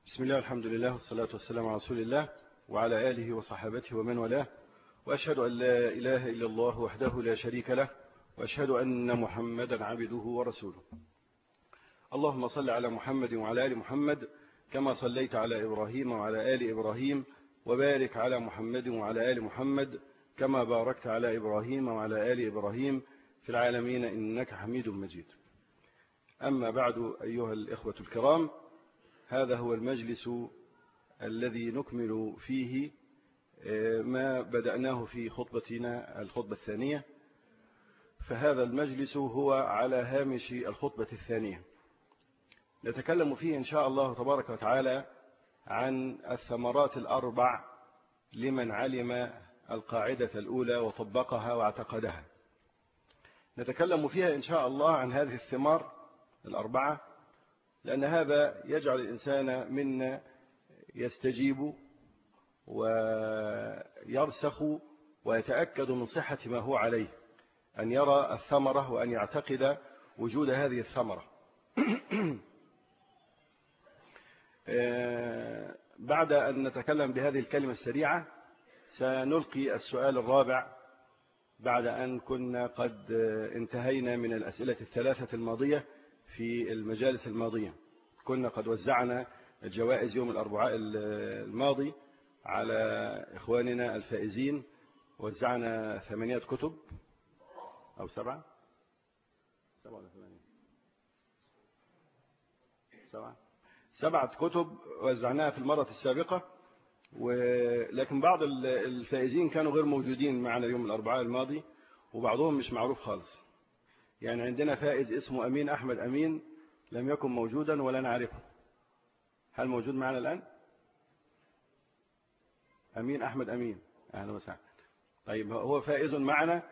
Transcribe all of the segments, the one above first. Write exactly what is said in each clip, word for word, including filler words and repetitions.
بسم الله والحمد لله والصلاة والسلام على رسول الله وعلى آله وصحابته ومن والاه، وأشهد أن لا إله إلا الله وحده لا شريك له، وأشهد أن محمدا عبده ورسوله. اللهم صل على محمد وعلى آل محمد كما صليت على إبراهيم وعلى آل إبراهيم، وبارك على محمد وعلى آل محمد كما باركت على إبراهيم وعلى آل إبراهيم في العالمين إنك حميد مجيد. أما بعد، أيها الإخوة الكرام، هذا هو المجلس الذي نكمل فيه ما بدأناه في خطبتنا الخطبة الثانية، فهذا المجلس هو على هامش الخطبة الثانية. نتكلم فيه إن شاء الله تبارك وتعالى عن الثمرات الأربع لمن علم القاعدة الأولى وطبقها واعتقدها. نتكلم فيها إن شاء الله عن هذه الثمار الأربعة، لأن هذا يجعل الإنسان منا يستجيب ويرسخ ويتأكد من صحة ما هو عليه، أن يرى الثمرة وأن يعتقد وجود هذه الثمرة. بعد أن نتكلم بهذه الكلمة السريعة، سنلقي السؤال الرابع بعد أن كنا قد انتهينا من الأسئلة الثلاثة الماضية. في المجالس الماضية كنا قد وزعنا الجوائز يوم الأربعاء الماضي على إخواننا الفائزين، وزعنا ثمانية كتب أو سبعة سبعة ولا ثمانية سبعة سبعة كتب وزعناها في المرة السابقة، ولكن بعض الفائزين كانوا غير موجودين معنا يوم الأربعاء الماضي، وبعضهم مش معروف خالص. يعني عندنا فائز اسمه أمين أحمد أمين لم يكن موجودا ولا نعرفه. هل موجود معنا الآن؟ أمين أحمد أمين، أهلا وسهلا. طيب، هو فائز معنا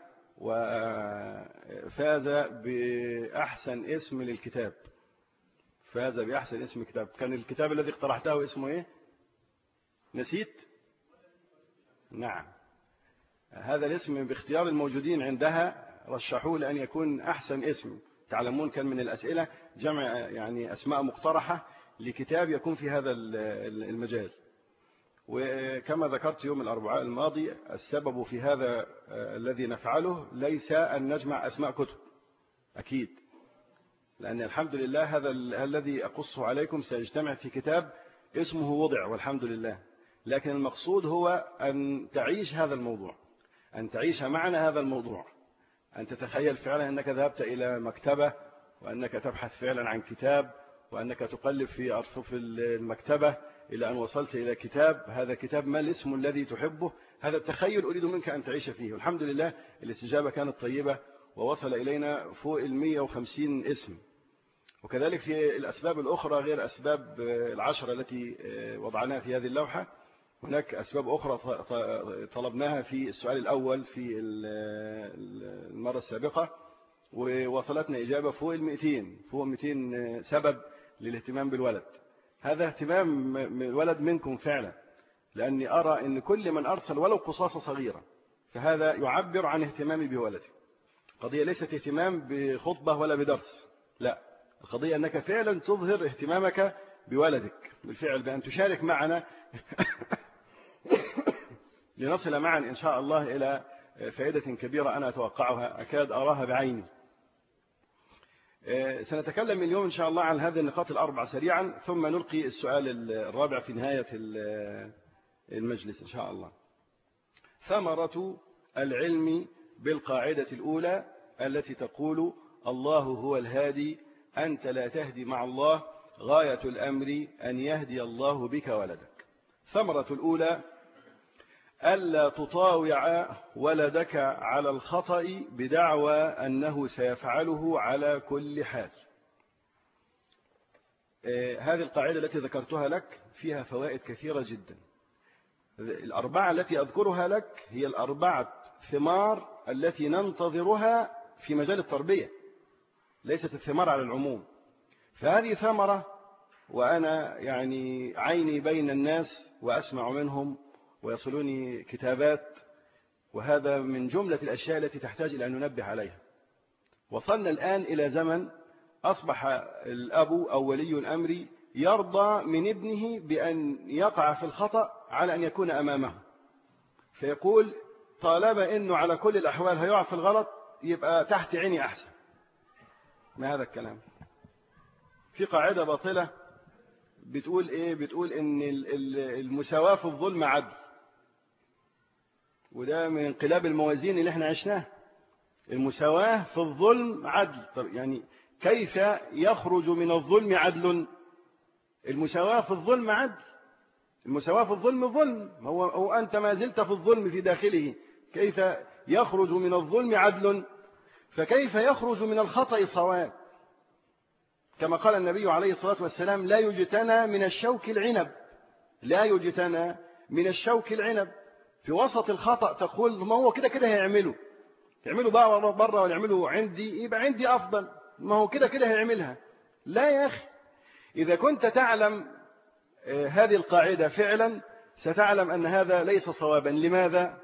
وفاز بأحسن اسم للكتاب. فاز بأحسن اسم كتاب. كان الكتاب الذي اقترحته اسمه إيه؟ نسيت؟ نعم، هذا الاسم باختيار الموجودين عندها رشحوه لأن يكون أحسن اسم. تعلمون كان من الأسئلة جمع يعني أسماء مقترحة لكتاب يكون في هذا المجال. وكما ذكرت يوم الأربعاء الماضي، السبب في هذا الذي نفعله ليس أن نجمع أسماء كتب، أكيد، لأن الحمد لله هذا الذي أقصه عليكم سيجتمع في كتاب اسمه وضع والحمد لله. لكن المقصود هو أن تعيش هذا الموضوع، أن تعيش معنا هذا الموضوع، أن تتخيل فعلا أنك ذهبت إلى مكتبة، وأنك تبحث فعلا عن كتاب، وأنك تقلب في أرفف المكتبة إلى أن وصلت إلى كتاب. هذا كتاب ما الاسم الذي تحبه؟ هذا التخيل أريد منك أن تعيش فيه. والحمد لله الاستجابة كانت طيبة، ووصل إلينا فوق المية وخمسين اسم. وكذلك في الأسباب الأخرى غير أسباب العشرة التي وضعناها في هذه اللوحة، هناك أسباب أخرى طلبناها في السؤال الأول في المرة السابقة، ووصلتنا إجابة فوق المئتين، فوق مئتين سبب للاهتمام بالولد. هذا اهتمام الولد منكم فعلا، لأني أرى أن كل من أرسل ولو قصاصة صغيرة فهذا يعبر عن اهتمامي بولدي. قضية ليست اهتمام بخطبة ولا بدرس، لا، القضية أنك فعلا تظهر اهتمامك بولدك بالفعل، بأن تشارك معنا لنصل معا إن شاء الله إلى فائدة كبيرة أنا أتوقعها، أكاد أراها بعيني. سنتكلم اليوم إن شاء الله عن هذه النقاط الأربع سريعا، ثم نلقي السؤال الرابع في نهاية المجلس إن شاء الله. ثمرة العلم بالقاعدة الأولى التي تقول: الله هو الهادي، أنت لا تهدي مع الله، غاية الأمر أن يهدي الله بك ولدك. ثمرة الأولى: ألا تطاوع ولدك على الخطأ بدعوى أنه سيفعله على كل حال. هذه القاعدة التي ذكرتها لك فيها فوائد كثيرة جدا. الأربعة التي أذكرها لك هي الأربعة ثمار التي ننتظرها في مجال التربية، ليست الثمار على العموم. فهذه ثمرة، وأنا يعني عيني بين الناس وأسمع منهم ويصلوني كتابات، وهذا من جملة الأشياء التي تحتاج إلى أن ننبه عليها. وصلنا الآن إلى زمن أصبح الأب أو ولي الأمر يرضى من ابنه بأن يقع في الخطأ على أن يكون أمامه، فيقول طالما أنه على كل الأحوال هيقع في الغلط يبقى تحت عيني أحسن. ما هذا الكلام؟ في قاعدة باطلة بتقول إيه؟ بتقول إن المساواة في الظلم عدل، وده من انقلاب الموازين اللي احنا عشناه. المساواة في الظلم عدل. طب يعني كيف يخرج من الظلم عدل؟ المساواة في الظلم عدل. المساواة في الظلم ظلم، هو, هو أنت ما زلت في الظلم في داخله، كيف يخرج من الظلم عدل؟ فكيف يخرج من الخطأ صواب؟ كما قال النبي عليه الصلاة والسلام لا يجتنى من الشوك العنب، لا يجتنى من الشوك العنب. في وسط الخطأ تقول ما هو كده كده هيعمله، يعمله بقى بره ولا يعمله عندي، يبقى عندي أفضل، ما هو كده كده هيعملها. لا يا أخي، إذا كنت تعلم هذه القاعدة فعلا ستعلم أن هذا ليس صوابا. لماذا؟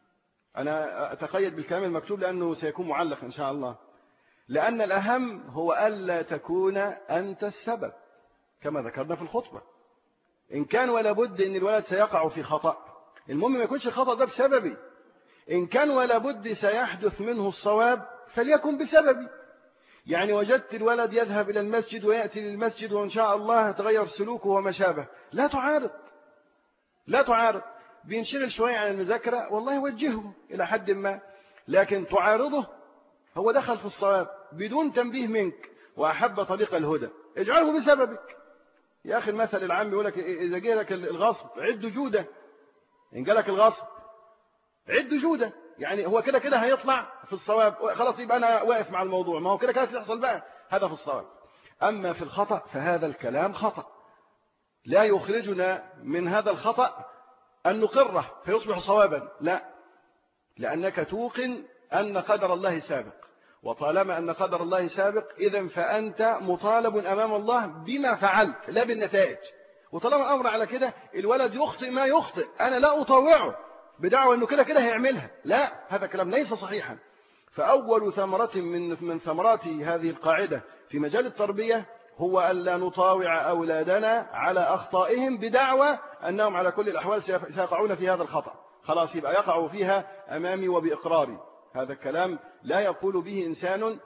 أنا أتقيد بالكلام المكتوب لأنه سيكون معلق إن شاء الله. لأن الأهم هو ألا تكون أنت السبب كما ذكرنا في الخطبة. إن كان ولا بد أن الولد سيقع في خطأ، المهم ما يكونش الخطأ ده بسببي. إن كان ولا بد سيحدث منه الصواب فليكن بسببي. يعني وجدت الولد يذهب إلى المسجد ويأتي للمسجد وإن شاء الله تغير سلوكه وما شابه، لا تعارض، لا تعارض. بينشغل شوية عن المذاكرة والله وجهه إلى حد ما، لكن تعارضه هو دخل في الصواب بدون تنبيه منك وأحب طريق الهدى، اجعله بسببك. يا أخي المثل العام يقول لك إذا جاء لك الغصب عد جودة، إن جاء لك الغصب عد جودة، يعني هو كده كده هيطلع في الصواب، خلاص يبقى أنا واقف مع الموضوع، ما هو كده كده تحصل بقى، هذا في الصواب. أما في الخطأ فهذا الكلام خطأ، لا يخرجنا من هذا الخطأ أن نقره فيصبح صوابا، لا، لأنك توقن أن قدر الله سابق، وطالما أن قدر الله سابق إذن فأنت مطالب أمام الله بما فعلت لا بالنتائج. وطالما الأمر على كده الولد يخطئ ما يخطئ، أنا لا أطوعه بدعوة أنه كده كده هيعملها، لا، هذا كلام ليس صحيحا. فأول ثمرة من من ثمرات هذه القاعدة في مجال التربية هو ألا نطاوع أولادنا على أخطائهم بدعوة أنهم على كل الأحوال سيقعون في هذا الخطأ، خلاص يبقى يقعوا فيها أمامي وبإقراري. هذا الكلام لا يقول به إنسان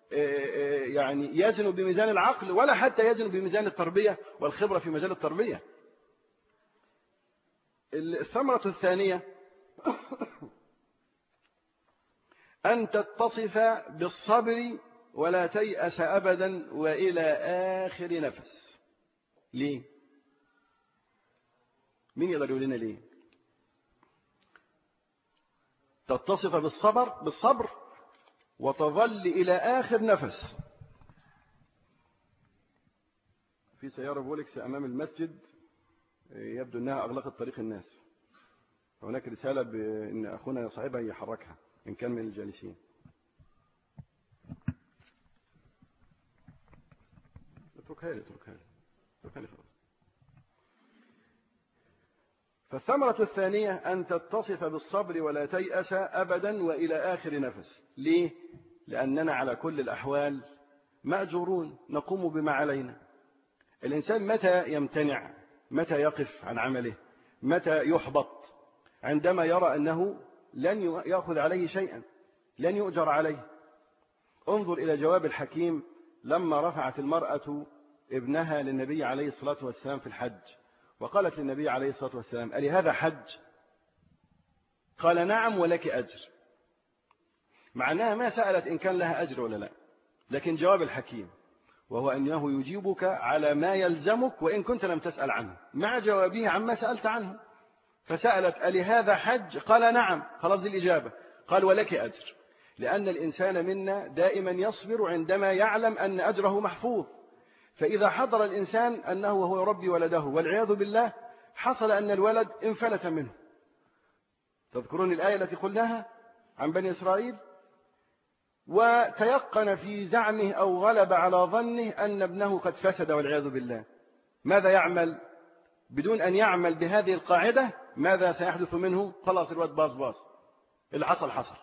يعني يزن بميزان العقل ولا حتى يزن بميزان التربية والخبرة في مجال التربية. الثمرة الثانية أن تتصف بالصبر ولا تيأس أبدا وإلى آخر نفس. ليه؟ مين يقدر يقول لنا ليه؟ تتصف بالصبر بالصبر وتظل إلى آخر نفس. في سيارة بولكس أمام المسجد يبدو أنها أغلقت طريق الناس، هناك رسالة بأن أخونا صاحبها يحركها إن كان من الجالسين. اتركها لي اتركها لي اتركها لي خلاص. فالثمرة الثانية أن تتصف بالصبر ولا تيأس أبدا وإلى آخر نفس. ليه؟ لأننا على كل الأحوال مأجورون نقوم بما علينا. الإنسان متى يمتنع؟ متى يقف عن عمله؟ متى يحبط؟ عندما يرى أنه لن يأخذ عليه شيئا، لن يؤجر عليه. انظر إلى جواب الحكيم لما رفعت المرأة ابنها للنبي عليه الصلاة والسلام في الحج، وقالت للنبي عليه الصلاة والسلام: ألي هذا حج؟ قال: نعم ولك أجر. مع أنها ما سألت إن كان لها أجر ولا لا، لكن جواب الحكيم وهو أنه يجيبك على ما يلزمك وإن كنت لم تسأل عنه، مع جوابه عما سألت عنه. فسألت: ألي هذا حج؟ قال: نعم. خلاص دي الإجابة. قال: ولك أجر. لأن الإنسان منا دائما يصبر عندما يعلم أن أجره محفوظ. فإذا حضر الإنسان أنه وهو يربي ولده والعياذ بالله حصل أن الولد انفلت منه. تذكرون الآية التي قلناها عن بني إسرائيل؟ وتيقن في زعمه أو غلب على ظنه أن ابنه قد فسد والعياذ بالله. ماذا يعمل؟ بدون أن يعمل بهذه القاعدة ماذا سيحدث منه؟ خلاص الواد باص باص، اللي حصل حصل،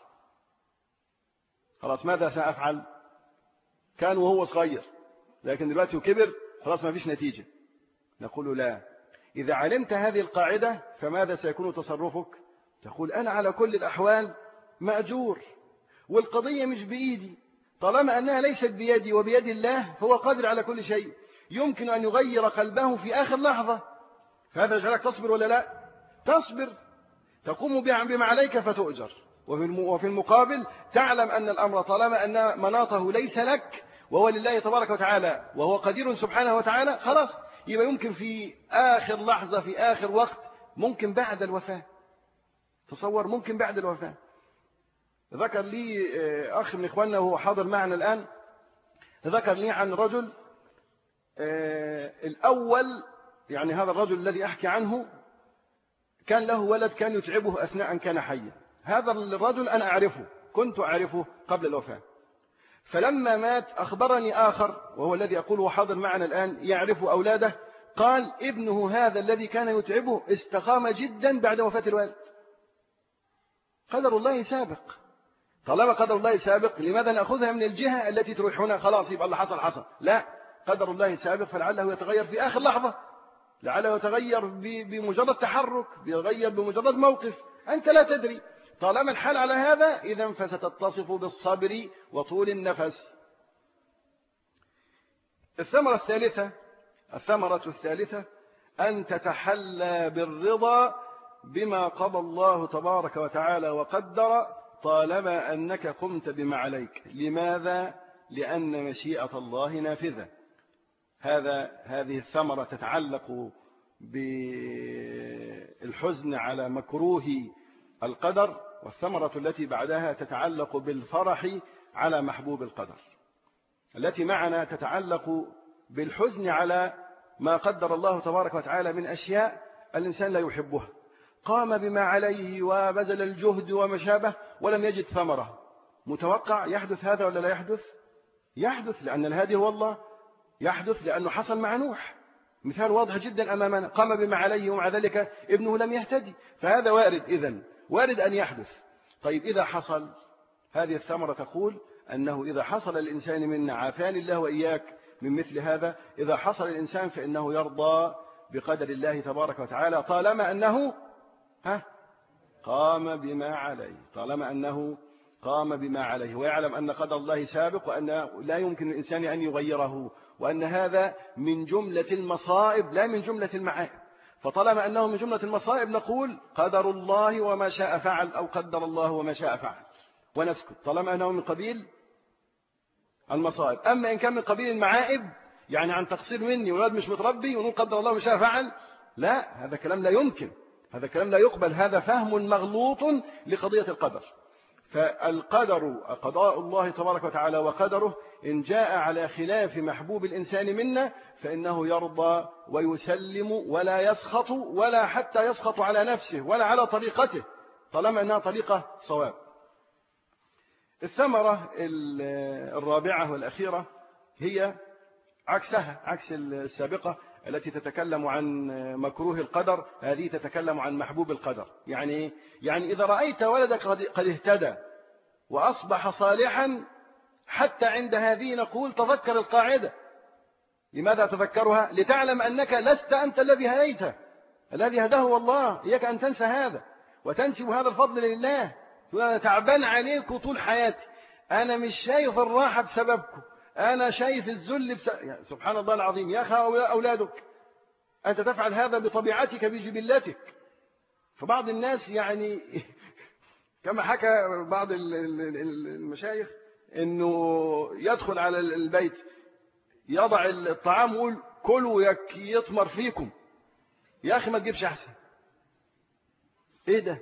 خلاص ماذا سأفعل؟ كان وهو صغير، لكن دلوقتي كبر، خلاص ما فيش نتيجة. نقول لا. إذا علمت هذه القاعدة فماذا سيكون تصرفك؟ تقول أنا على كل الأحوال مأجور، والقضية مش بإيدي، طالما أنها ليست بيدي وبيد الله فهو قادر على كل شيء، يمكن أن يغير قلبه في آخر لحظة. فهذا يجعلك تصبر ولا لا؟ تصبر، تقوم بما عليك فتؤجر، وفي المقابل تعلم أن الأمر طالما أن مناطه ليس لك وهو لله تبارك وتعالى وهو قدير سبحانه وتعالى، خلاص يبقى يمكن في آخر لحظة في آخر وقت، ممكن بعد الوفاة. تصور ممكن بعد الوفاة. ذكر لي أخ من إخواننا وهو حاضر معنا الآن، ذكر لي عن رجل الأول، يعني هذا الرجل الذي أحكي عنه كان له ولد كان يتعبه أثناء أن كان حيا. هذا الرجل أنا أعرفه، كنت أعرفه قبل الوفاة، فلما مات أخبرني آخر وهو الذي أقوله حاضر معنا الآن يعرف أولاده، قال ابنه هذا الذي كان يتعبه استقام جدا بعد وفاة الوالد. قدر الله سابق. طالما قدر الله سابق لماذا نأخذها من الجهة التي تروح هنا خلاص يبقى الله حصل حصل؟ لا، قدر الله سابق، فلعله يتغير في آخر لحظة، لعله يتغير بمجرد تحرك، يتغير بمجرد موقف، أنت لا تدري. طالما الحال على هذا إذن فستتصف بالصبر وطول النفس. الثمرة الثالثة الثمرة الثالثة أن تتحلى بالرضا بما قضى الله تبارك وتعالى وقدر، طالما أنك قمت بما عليك. لماذا؟ لأن مشيئة الله نافذة. هذا هذه الثمرة تتعلق بالحزن على مكروه القدر، والثمرة التي بعدها تتعلق بالفرح على محبوب القدر. التي معنا تتعلق بالحزن على ما قدر الله تبارك وتعالى من أشياء الإنسان لا يحبها، قام بما عليه وبذل الجهد وما شابه ولم يجد ثمرة. متوقع يحدث هذا ولا لا يحدث؟ يحدث، لأن الهادي هو الله. يحدث لأنه حصل مع نوح، مثال واضح جدا أمامنا، قام بما عليه ومع ذلك ابنه لم يهتدي. فهذا وارد، إذن وارد أن يحدث. طيب إذا حصل، هذه الثمرة تقول أنه إذا حصل الإنسان منا، عافاني الله وإياك من مثل هذا، إذا حصل الإنسان فإنه يرضى بقدر الله تبارك وتعالى، طالما أنه ها قام بما عليه، طالما أنه قام بما عليه، ويعلم أن قدر الله سابق وأن لا يمكن الإنسان أن يغيره، وأن هذا من جملة المصائب لا من جملة المعائب. فطالما أنه من جملة المصائب نقول قدر الله وما شاء فعل، أو قدر الله وما شاء فعل، ونسكت طالما أنه من قبيل المصائب. أما إن كان من قبيل المعائب، يعني عن تقصير مني ولاد مش متربي ونقول قدر الله وما شاء فعل، لا، هذا كلام لا يمكن، هذا كلام لا يقبل، هذا فهم مغلوط لقضية القدر. فالقدر قضاء الله تبارك وتعالى وقدره إن جاء على خلاف محبوب الإنسان منا فإنه يرضى ويسلم ولا يسخط، ولا حتى يسخط على نفسه ولا على طريقته، طالما أنها طريقة صواب. الثمرة الرابعة والأخيرة هي عكسها، عكس السابقة التي تتكلم عن مكروه القدر، هذه تتكلم عن محبوب القدر. يعني يعني إذا رأيت ولدك قد اهتدى وأصبح صالحا، حتى عند هذه نقول تذكر القاعدة. لماذا تذكرها؟ لتعلم أنك لست أنت الذي هديته، الذي هداه هو الله. إياك أن تنسى هذا وتنسب هذا الفضل لله. أنا تعبان عليكم طول حياتي، أنا مش شايف الراحة بسببكم، أنا شايف الذل بس... يعني سبحان الله العظيم. يا أخي أولادك أنت تفعل هذا بطبيعتك بجبلتك. فبعض الناس يعني كما حكى بعض المشايخ أنه يدخل على البيت يضع الطعام ويقول كلوا يطمر فيكم. يا أخي ما تجيبش أحسن. إيه ده؟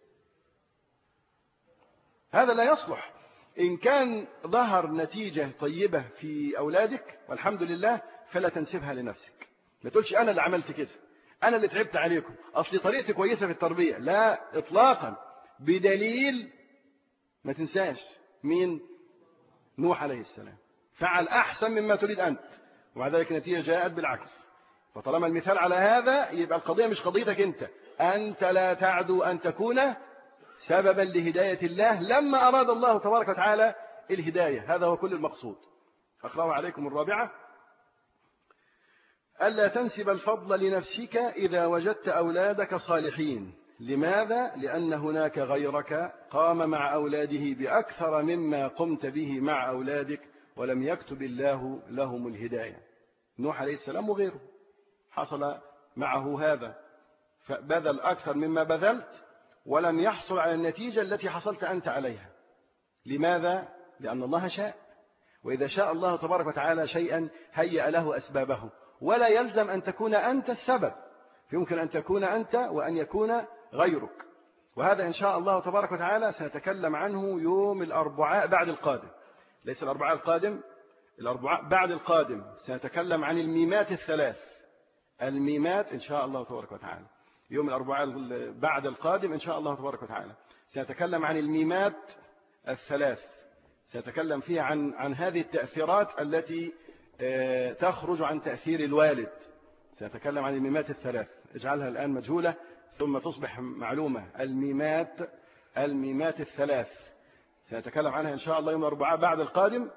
هذا لا يصلح. إن كان ظهر نتيجة طيبة في أولادك والحمد لله فلا تنسبها لنفسك. ما تقولش أنا اللي عملت كده، أنا اللي تعبت عليكم، أصلي طريقتي كويسة في التربية. لا إطلاقا، بدليل ما تنساش مين؟ نوح عليه السلام فعل أحسن مما تريد أنت، ومع ذلك النتيجة جاءت بالعكس. فطالما المثال على هذا يبقى القضية مش قضيتك أنت، أنت لا تعدو أن تكون سببا لهداية الله لما أراد الله تبارك وتعالى الهداية. هذا هو كل المقصود. أقرأ عليكم الرابعة. ألا تنسب الفضل لنفسك إذا وجدت أولادك صالحين. لماذا؟ لأن هناك غيرك قام مع أولاده بأكثر مما قمت به مع أولادك ولم يكتب الله لهم الهداية. نوح عليه السلام وغيره حصل معه هذا، فبذل أكثر مما بذلت ولم يحصل على النتيجة التي حصلت أنت عليها. لماذا؟ لأن الله شاء، وإذا شاء الله تبارك وتعالى شيئا هيأ له أسبابه، ولا يلزم أن تكون أنت السبب، يمكن أن تكون أنت وأن يكون غيرك. وهذا إن شاء الله تبارك وتعالى سنتكلم عنه يوم الأربعاء بعد القادم، ليس الأربعاء القادم، الأربعاء بعد القادم سنتكلم عن الميمات الثلاث، الميمات إن شاء الله تبارك وتعالى. يوم الأربعاء بعد القادم إن شاء الله تبارك وتعالى سنتكلم عن الميمات الثلاث، سنتكلم فيها عن عن هذه التأثيرات التي تخرج عن تأثير الوالد. سنتكلم عن الميمات الثلاث، اجعلها الآن مجهولة ثم تصبح معلومة. الميمات الميمات الثلاث سنتكلم عنها إن شاء الله يوم الأربعاء بعد القادم،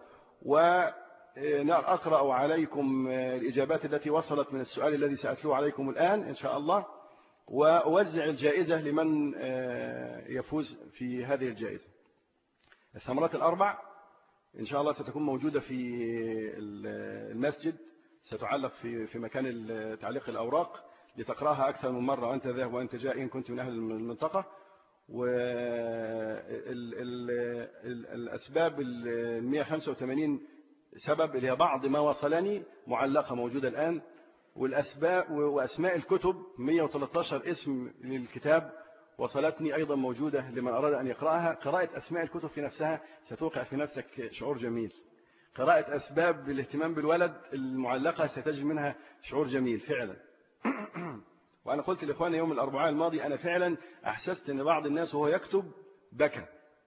وأقرأ عليكم الإجابات التي وصلت من السؤال الذي سأتلوه عليكم الآن إن شاء الله، وأوزع الجائزة لمن يفوز في هذه الجائزة. الثمرات الأربع إن شاء الله ستكون موجودة في المسجد، ستعلق في في مكان تعليق الأوراق لتقرأها أكثر من مرة وأنت ذاهب وأنت جاء إن كنت من أهل المنطقة. والأسباب المئة وخمسة وثمانين سبب اللي هي بعض ما وصلني معلقة موجودة الآن، والأسباب وأسماء الكتب مئة وثلاثة عشر اسم للكتاب وصلتني أيضا موجودة لمن أراد أن يقرأها. قراءة أسماء الكتب في نفسها ستوقع في نفسك شعور جميل. قراءة أسباب الاهتمام بالولد المعلقة ستجد منها شعور جميل فعلا. وأنا قلت لإخواني يوم الأربعاء الماضي أنا فعلا أحسست أن بعض الناس وهو يكتب بكى.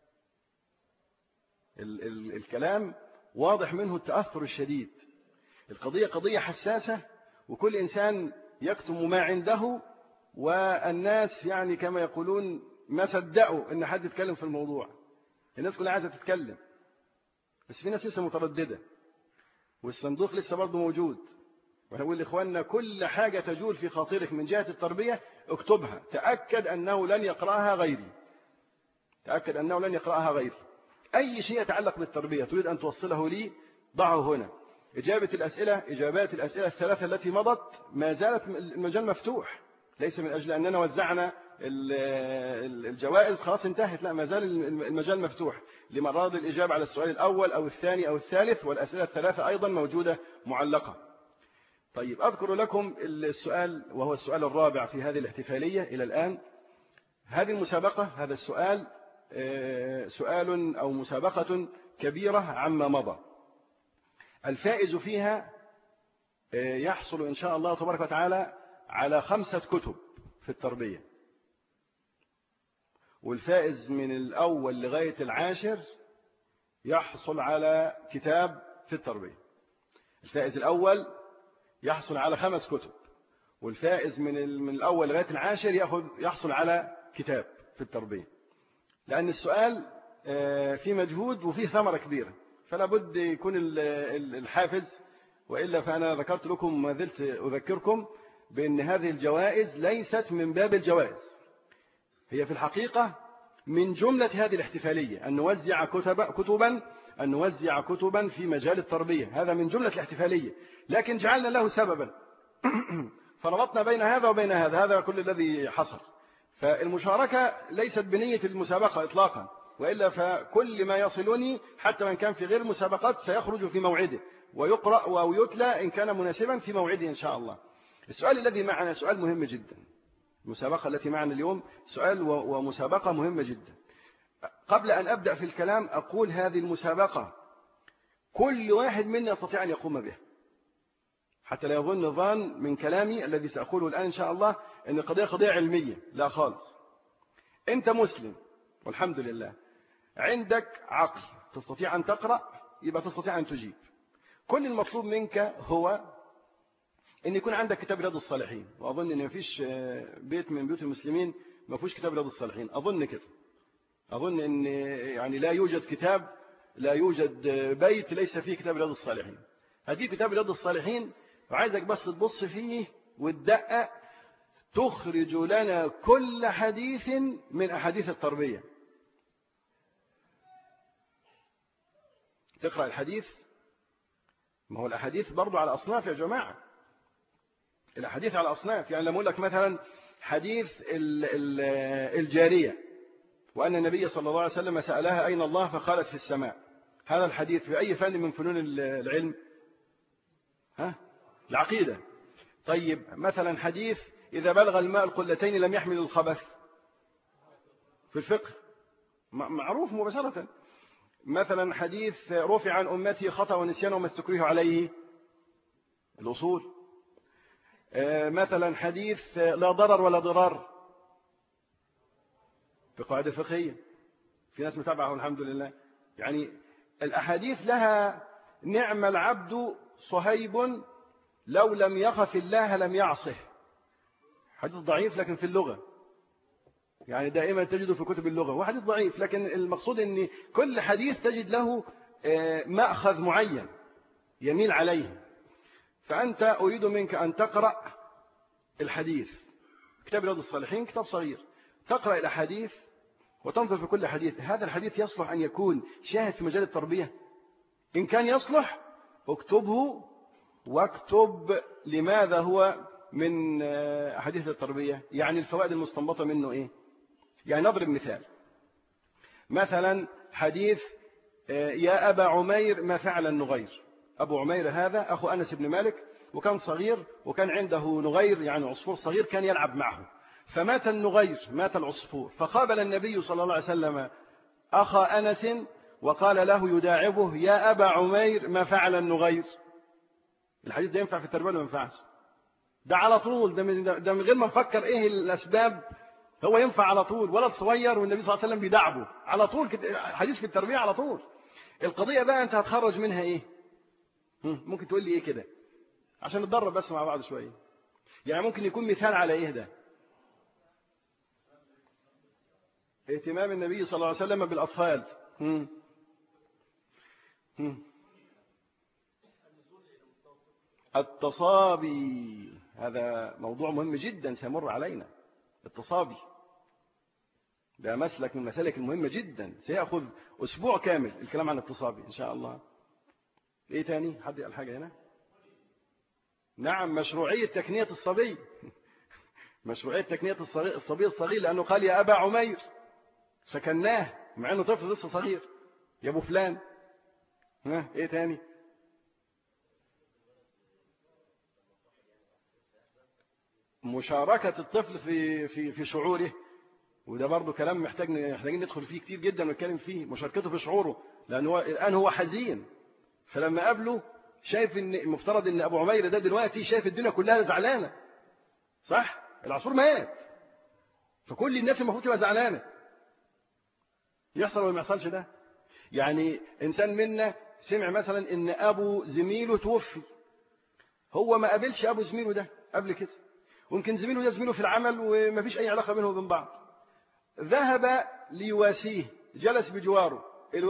ال ال الكلام واضح منه التأثر الشديد. القضية قضية حساسة، وكل إنسان يكتم ما عنده، والناس يعني كما يقولون ما صدقوا أن حد يتكلم في الموضوع. الناس كلها عايزة تتكلم، بس في ناس لسه مترددة، والصندوق لسه برضه موجود. وأنا أقول لإخواننا كل حاجة تجول في خاطرك من جهة التربية اكتبها، تأكد أنه لن يقرأها غيري، تأكد أنه لن يقرأها غيري. أي شيء يتعلق بالتربية تريد أن توصله لي ضعه هنا. إجابة الأسئلة إجابات الأسئلة الثلاثة التي مضت ما زالت المجال مفتوح، ليس من أجل أننا وزعنا الجوائز خلاص انتهت، لا، ما زال المجال مفتوح لمن أراد الإجابة على السؤال الأول أو الثاني أو الثالث، والأسئلة الثلاثة أيضا موجودة معلقة. طيب أذكر لكم السؤال، وهو السؤال الرابع في هذه الاحتفالية إلى الآن. هذه المسابقة، هذا السؤال سؤال أو مسابقة كبيرة عما مضى. الفائز فيها يحصل إن شاء الله تبارك وتعالى على خمسة كتب في التربية، والفائز من الأول لغاية العاشر يحصل على كتاب في التربية. الفائز الأول يحصل على خمس كتب، والفائز من من الأول لغاية العاشر يأخذ يحصل على كتاب في التربية. لأن السؤال فيه مجهود وفيه ثمرة كبيرة، فلا بد يكون الحافز، وإلا فأنا ذكرت لكم ما زلت أذكركم بأن هذه الجوائز ليست من باب الجوائز، هي في الحقيقة من جملة هذه الاحتفالية أن نوزع كتب كتبا أن نوزع كتبا في مجال التربية، هذا من جملة الاحتفالية، لكن جعلنا له سببا فربطنا بين هذا وبين هذا، هذا كل الذي حصل. فالمشاركة ليست بنية المسابقة إطلاقا، وإلا فكل ما يصلني حتى من كان في غير مسابقات سيخرج في موعده ويقرأ أو يتلى إن كان مناسبا في موعده إن شاء الله. السؤال الذي معنا سؤال مهم جدا، المسابقة التي معنا اليوم سؤال ومسابقة مهمة جدا. قبل أن أبدأ في الكلام أقول هذه المسابقة كل واحد منا يستطيع أن يقوم بها، حتى لا يظن ظان من كلامي الذي سأقوله الآن إن شاء الله أن القضية قضية علمية، لا خالص. أنت مسلم والحمد لله، عندك عقل تستطيع أن تقرأ، يبقى تستطيع أن تجيب. كل المطلوب منك هو أن يكون عندك كتاب رياض الصالحين، وأظن أن ما فيش بيت من بيوت المسلمين ما فيهوش كتاب رياض الصالحين، أظن كده، أظن أن يعني لا يوجد كتاب، لا يوجد بيت ليس فيه كتاب رياض الصالحين. هذه كتاب رياض الصالحين وعايزك بس تبص فيه وتدقق، تخرج لنا كل حديث من أحاديث التربية. تقرأ الحديث، ما هو الأحاديث برضو على أصناف يا جماعة، الأحاديث على أصناف. يعني لما أقول لك مثلا حديث الجارية وأن النبي صلى الله عليه وسلم سألها أين الله فقالت في السماء، هذا الحديث في أي فن من فنون العلم؟ ها؟ العقيدة. طيب مثلا حديث إذا بلغ الماء القلتين لم يحمل الخبث، في الفقه معروف مباشرة. مثلا حديث رفع عن أمتي خطأ ونسيان وما استكره عليه، الأصول. مثلا حديث لا ضرر ولا ضرار، في قاعدة فقهية، في ناس متابعه الحمد لله. يعني الأحاديث لها نعم العبد صهيب لو لم يخف الله لم يعصه، حديث ضعيف لكن في اللغة، يعني دائما تجده في كتب اللغة، وحديث ضعيف، لكن المقصود أن كل حديث تجد له مأخذ معين يميل عليه. فأنت أريد منك أن تقرأ الحديث، كتاب رياض الصالحين كتاب صغير، تقرأ الأحاديث وتنظر في كل حديث، هذا الحديث يصلح أن يكون شاهد في مجال التربية؟ إن كان يصلح اكتبه، واكتب لماذا هو من أحاديث التربية، يعني الفوائد المستنبطة منه إيه. يعني نضرب مثال، مثلا حديث يا أبا عمير ما فعل النغير. أبو عمير هذا أخو أنس بن مالك، وكان صغير وكان عنده نغير يعني عصفور صغير كان يلعب معه، فمات النغير، مات العصفور، فقابل النبي صلى الله عليه وسلم أخا أنس وقال له يداعبه يا أبا عمير ما فعل النغير. الحديث ده ينفع في التربية ولا ما ينفعش؟ ده على طول، ده من, ده من غير ما نفكر إيه الأسباب، هو ينفع على طول، ولد صغير والنبي صلى الله عليه وسلم بيدعبه على طول، حديث في التربية على طول. القضية بقى أنت هتخرج منها إيه؟ ممكن تقول لي إيه كده عشان نتدرب بس مع بعض شوية؟ يعني ممكن يكون مثال على إيه ده؟ اهتمام النبي صلى الله عليه وسلم بالأطفال. هم. هم. التصابي، هذا موضوع مهم جدا سيمر علينا. التصابي ده مسلك من المسالك المهمة جدا، سيأخذ أسبوع كامل الكلام عن التصابي إن شاء الله. إيه تاني؟ حد قال حاجة هنا؟ نعم، مشروعية تكنية الصبي مشروعية تكنية الصبي الصغير، لأنه قال يا أبا عمير سكناه مع أنه طفل لسه صغير، يا أبو فلان. ها إيه تاني؟ مشاركة الطفل في في في شعوره، وده برضه كلام محتاج محتاجين ندخل فيه كتير جدا ونتكلم فيه، مشاركته في شعوره، لأن هو الآن هو حزين، فلما قابله شايف ان المفترض ان ابو عمير ده دلوقتي شايف الدنيا كلها زعلانه، صح؟ العصفور مات، فكل الناس المفروض تبقى زعلانه. يحصل ولا ما يحصلش ده؟ يعني انسان منا سمع مثلا ان ابو زميله توفي، هو ما قابلش ابو زميله ده قبل كده، ويمكن زميله ده زميله في العمل وما فيش اي علاقه بينهم وبين بعض، ذهب ليواسيه، جلس بجواره،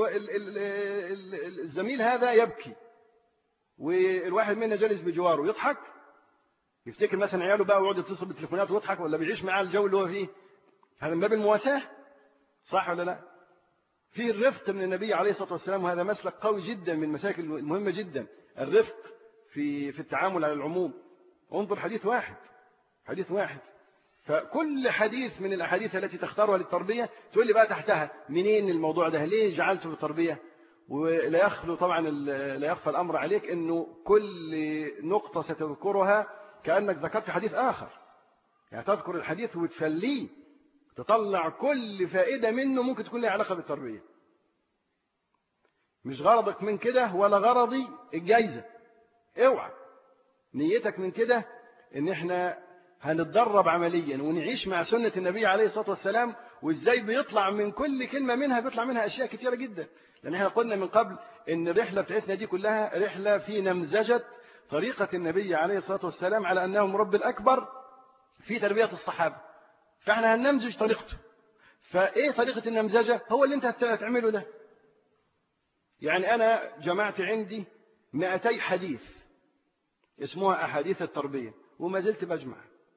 الزميل هذا يبكي والواحد منا جالس بجواره يضحك، يفتكر مثلا عياله بقى ويقعد يتصل بالتليفونات ويضحك، ولا بيعيش معاه الجو اللي هو فيه؟ هذا من باب المواساة، صح ولا لا؟ فيه الرفق من النبي عليه الصلاة والسلام، وهذا مسلك قوي جدا من المسالك المهمة جدا، الرفق في في التعامل على العموم. انظر حديث واحد، حديث واحد، فكل حديث من الأحاديث التي تختارها للتربية تقول لي بقى تحتها منين الموضوع ده، ليه جعلته في التربية؟ ولا يخلو طبعا لا يخفى الأمر عليك أنه كل نقطة ستذكرها كأنك ذكرت حديث آخر، يعني تذكر الحديث وتفليه، تطلع كل فائدة منه ممكن تكون لها علاقة بالتربية. مش غرضك من كده ولا غرضي الجايزة، اوعى نيتك من كده ان احنا هنتدرب عمليا ونعيش مع سنة النبي عليه الصلاة والسلام، وازاي بيطلع من كل كلمة منها بيطلع منها أشياء كتيرة جدا. لأن احنا قلنا من قبل ان الرحلة بتاعتنا دي كلها رحلة في نمذجة طريقة النبي عليه الصلاة والسلام على أنه مربي الأكبر في تربية الصحابة، فاحنا هننمزج طريقته. فايه طريقة النمذجة؟ هو اللي انت هتعمله ده. يعني أنا جمعت عندي مئتي حديث، اسمها أحاديث التربية، وما زلت بجمع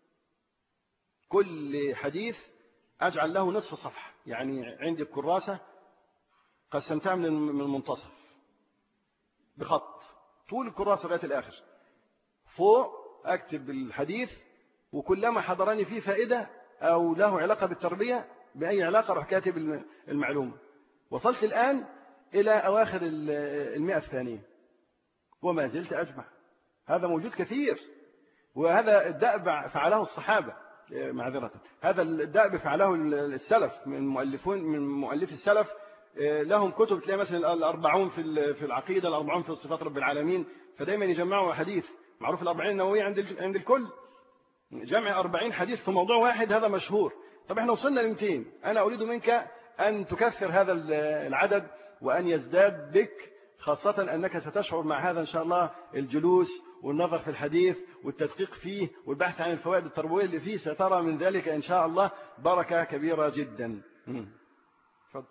كل حديث أجعل له نصف صفحة، يعني عندي الكراسة قسمتها من المنتصف بخط طول الكراسة لغاية الآخر، فوق أكتب الحديث، وكلما حضرني فيه فائدة أو له علاقة بالتربية بأي علاقة أروح كاتب المعلومة. وصلت الآن إلى أواخر المئة الثانية وما زلت أجمع. هذا موجود كثير، وهذا الدأب فعله الصحابة، معذرة هذا الدأب فعله السلف من مؤلفون من مؤلف السلف، لهم كتب تلاقي مثلا الأربعون في في العقيدة، الأربعون في صفات رب العالمين، فدايما يجمعوا حديث معروف الأربعين النووية عند عند الكل، جمع أربعين حديث في موضوع واحد، هذا مشهور. طب احنا وصلنا ل مئتين، أنا أريد منك أن تكثر هذا العدد وأن يزداد بك، خاصة أنك ستشعر مع هذا إن شاء الله الجلوس والنظر في الحديث والتدقيق فيه والبحث عن الفوائد التربوية اللي فيه، سترى من ذلك إن شاء الله بركة كبيرة جدا. فضل.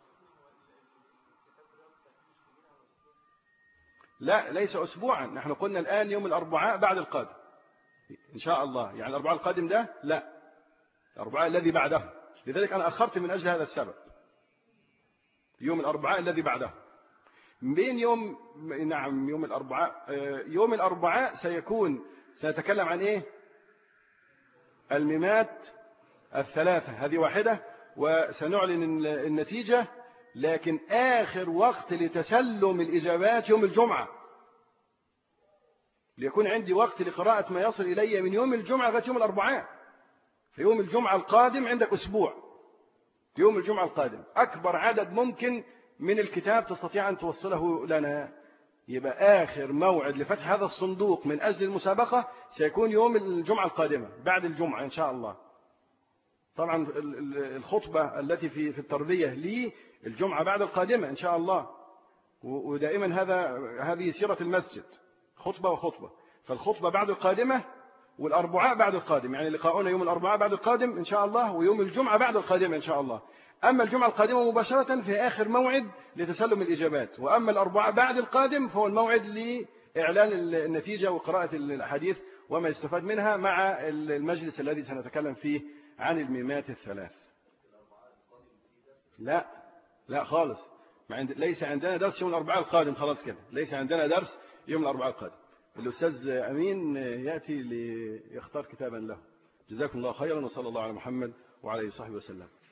لا ليس أسبوعا، نحن قلنا الآن يوم الأربعاء بعد القادم إن شاء الله، يعني الأربعاء القادم ده لا، الأربعاء الذي بعده، لذلك أنا أخرت من أجل هذا السبب يوم الأربعاء الذي بعده. بين يوم نعم يوم الأربعاء يوم الأربعاء سيكون سنتكلم عن إيه؟ الميمات الثلاثة، هذه واحدة، وسنعلن النتيجة، لكن آخر وقت لتسلم الإجابات يوم الجمعة، ليكون عندي وقت لقراءة ما يصل إلي من يوم الجمعة لغاية يوم الأربعاء. في يوم الجمعة القادم عندك أسبوع، في يوم الجمعة القادم أكبر عدد ممكن من الكتاب تستطيع أن توصله لنا، يبقى آخر موعد لفتح هذا الصندوق من أجل المسابقة سيكون يوم الجمعة القادمة بعد الجمعة إن شاء الله. طبعا الخطبة التي في في التربية لي الجمعة بعد القادمة إن شاء الله، ودائما هذا هذه سيرة المسجد، خطبة وخطبة، فالخطبة بعد القادمة والأربعاء بعد القادم، يعني لقاؤنا يوم الأربعاء بعد القادم إن شاء الله، ويوم الجمعة بعد القادمة إن شاء الله. أما الجمعة القادمة مباشرة في آخر موعد لتسلم الإجابات، وأما الأربعاء بعد القادم فهو الموعد لإعلان النتيجة وقراءة الحديث وما يستفاد منها مع المجلس الذي سنتكلم فيه عن الميمات الثلاث. لا لا خالص، ما عند... ليس عندنا درس يوم الأربعاء القادم، خلاص كده ليس عندنا درس يوم الأربعاء القادم. الأستاذ أمين يأتي ليختار كتابا له. جزاكم الله خيرا، وصلى الله على محمد وعلى آله وصحبه وسلم.